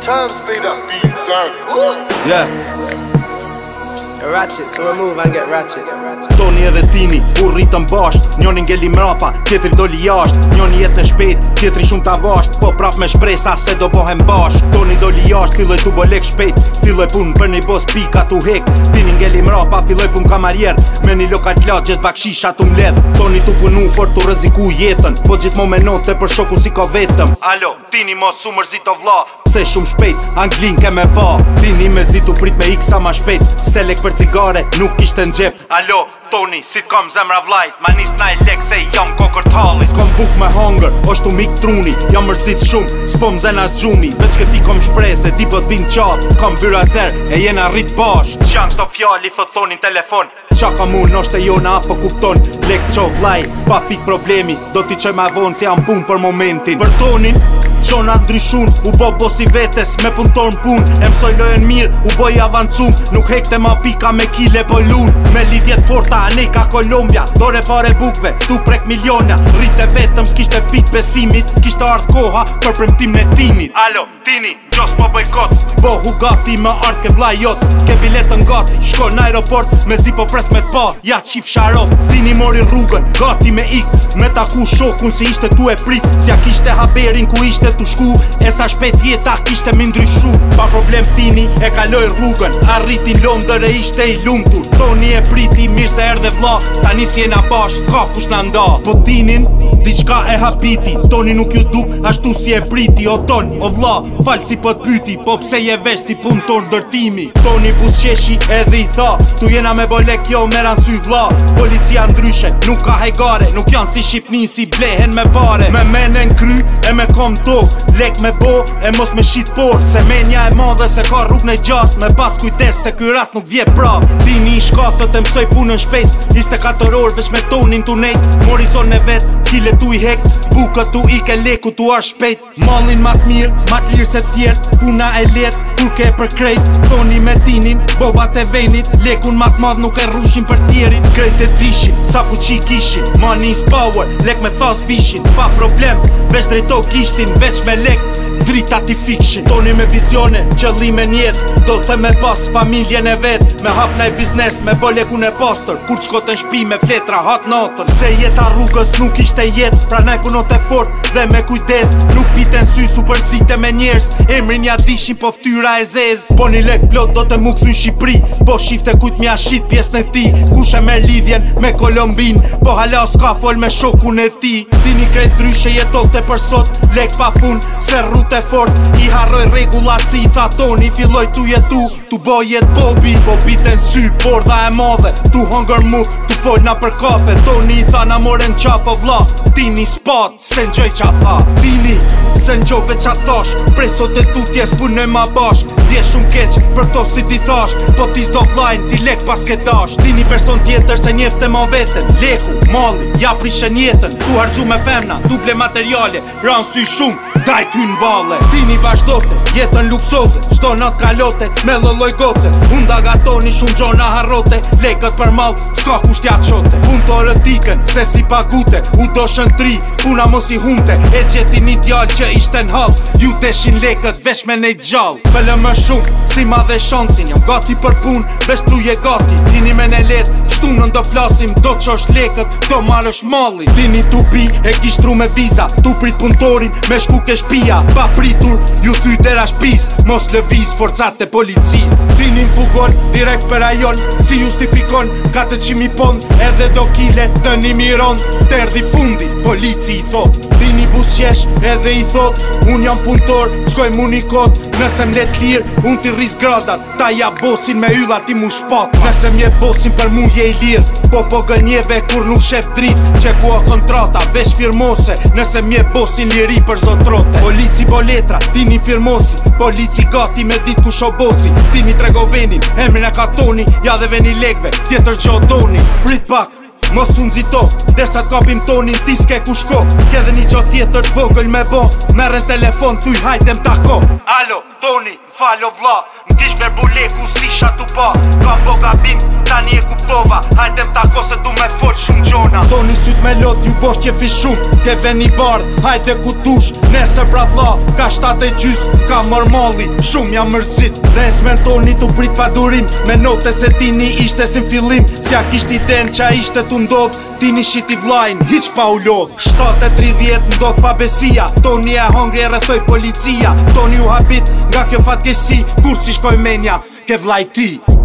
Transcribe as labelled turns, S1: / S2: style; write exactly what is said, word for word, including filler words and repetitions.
S1: Time speed up, beat bang.
S2: Yeah.
S3: Ratchet, so we move and get ratchet.
S2: Toni edhe Tini, u rritëm basht. Njoni ngeli mrapa, tjetri doli jasht. Njoni jetë në shpejt, tjetri shumë t'avasht. Po prap me shpresa se do bohem basht. Toni doli jasht, filloj t'u bolek shpejt. Filloj pun për një bos pika t'u hek. Tini ngeli mrapa, filloj pun kamarjer. Me një lokat lat, gjes bakshisha t'u mledh. Toni t'u punu for t'u rëziku jetën. Po gjithmo me note për shoku si ka vetëm. Alo, Tini mos su mërzit o vlla. Se shumë shpejt, Anglin ke me pa. Tini me zitu prit me iksa ma shpejt. Selek për cigare, nuk ishte n'gjep. Alo, Toni, si t'kom zemra vlajt. Ma nis naj lek se jam kokër t'halli. S'kom buk me hunger, është u mik truni. Jam mërzit shumë, s'pom zena s'gjumi. Veç këti kom shprej se di pët vin qatë. Kom byra zer, e jena rrit bash. Qan të fjali, thot Toni në telefon. Qa ka mu nështë e jona apo kupton. Lek qo vlaj, pa pik problemi. Do t'i qoj ma vonë si jam pun për momentin. Për Tonin qona ndryshun, u bo bosi vetes me punton pun. E msoj lojen mirë, u boj avancum. Nuk hekte ma pika me kile bolun. Me lidjet forta, anej ka Kolombia. Dore pare bukve, tu prek milionja. Rrite vetëm s'kishte pit besimit. Kishte ardh koha për premtim në Tinit. Alo, Tini, gjos po bojkot. Bohu gati me ardh ke vla jot. Ke biletën gati, shko në aeroport. Me zi po pres me t'pa, ja qif sharot. Tini mori rrugën, gati me ik. Me taku shokun si ishte tu e prit. S'ja kishte haberin ku ishte tu shku. E sa shpet jeta kishte mi ndryshu. Pa problem Tini e kaloj rrugën. Arritin Londër e ishte i lumtur. Toni e priti mirë se erdhe vlla. Tani si jena bash, s'ka kush na nda. Po Tinin, diçka e habiti. Toni nuk ju duk ashtu si e priti. O Ton, o vlla, fal si po t'pyti. Po pse je vesh si pun ton dërtimi. Toni busqeshi edhe i tha. Tu jena me bolek jo meran sy vlla. Policia ndryshe, nuk ka hajgare. Nuk janë si Shqipnin si blehen me bare. Me menen kry e me kom tok. Lek me bo e mos me shit por. Se menja e madhe se ka rrug në gjatë. Me pas kujtes se ky rast nuk vje prap. Tini i shkatët e msoj punën shpejt. Ishte katër orë vesh me Tonin tu nejt. Mori son e vet, kile tu i hek. Bukët tu i ke leku tu ar shpejt. Mallin mat mirë, mat lirë se tjert. Puna e let, kur ke për krejt. Toni me Tinin, bobat e venit. Lekun mat madh nuk e rrushin për tjerit. Krejt e dishin, sa fuqi kishin. Money's power, lek me thas vishin. Pa problem, veç drejto kishtin. Veç me lek, drita ti fikshin. Toni me vizione, qëllime njet. Do të me pas familjen e vet. Me hap naj biznes, me bo lekun e pastër. Kur qkot në shpi me fletra hat natër. Se jeta rrugës nuk ishte jet. Pra naj punot e fort dhe me kujdes. Nuk piten sy supersite me njerës. Emrin ja dishin po ftyra e zez. Po një lek plot do të mu kthy Shqipri. Po shifte kujt mja shit pjesën e ti. Kush e mer lidhjen me Kolombin. Po hala s'ka fol me shokun e ti. Tini krejt dryshe jetote për sot. Lek pa fun, se rrut e fort. I harroj regullat si i tha Toni. Filloj tu jetu, tu boj jet bobi. Po piten sy, bordha e madhe. Tu hunger move, tu folna për kafe. Toni i tha na moren qafo vlla. Tini spat, se n'gjoj qa tha. Tini, se n'gjove qa thash. Prej sot e tutjes punoj ma bash. Dje shumë keq, për to si ti thash. Po ti s'do vlajn, ti lek pas ke dash. Tini person tjetër se njefte ma veten. Leku, malli, ja prishen jetën. Tu hargju me femna, duble materiale. Ran sy shumë, daj ty n'valle. Tini vazhdote, jetën luksoze. Shto nat kalote, me lëlloj goce. Unda gatoni shumë gjona harrote. Lekët për mal, s'ka kushtja qote. Pun të rëtiken, se si pagute. U do shëntri, puna mos i humte. E gjeti një djall që ishte n'hall. Ju teshin lekët, vesh me nejt gjall. Pëllë më shumë, si ma dhe shansin. Jam gati për pun, vesh tu je gati. Tini me ne let, shtunën do flasim. Do qosh lekët, do marrësh malli. Tini tu pi, e kishtru me viza. Tu prit puntorin, me shku ke shpia. Pa pritur, ju thy dera shpis. Mos lëviz forcat e policis. Tini m'fugon, direkt për ajon. Si justifikon, katëqind mijë pond. Edhe do kile, të një miron. Terdi fundi, polici i thot. Tini busqesh, edhe i thot. Un jam puntor, qkoj mu një kot. Nëse m'let lir, un t'i rris gradat. Ta ja bosin me ylla ti mu shpat. Nëse m'jet bosin për mu je i lir. Po po gënjeve kur nuk shef drit. Që ku a kontrata, vesh firmose. Nëse m'jet bosin liri për zotrote. Polici po letra, Tini firmosi. Polici gati me dit ku shobosi. Tini trego venin, emrin e ka Toni. Ja dhe veni lekve, tjetër gjo doni. Prit pak, mos unë zito, dersa t'kapim Tonin ti s'ke ku shko. K'edhe një gjo tjetër t'vogël me bo. Merren telefon, thuj hajtem t'ako. Alo, Toni, Falo vla, m'kish me buleku si shatu pa Kam bo gabim, tani e kuptova Hajtem tako se du me fol shumë gjona Toni syt me lot, ju bosh qefi shumë Ke veni bard, hajde ku tush Nese pra vla, ka shtat e gjys Ka mërmalli, shumë jam mërzit Nes me toni tu prit pa durim Me note se tini ishte si fillim Si a kisht i den qa ishte tu ndodh Tini shiti vlajn, hiq pa u lodh shtatë e tridhjet ndodh pa besia Toni e hongri e rethoj policia Toni u habit nga kjo fatkesi Kur si shkoj menja ke vlaj ti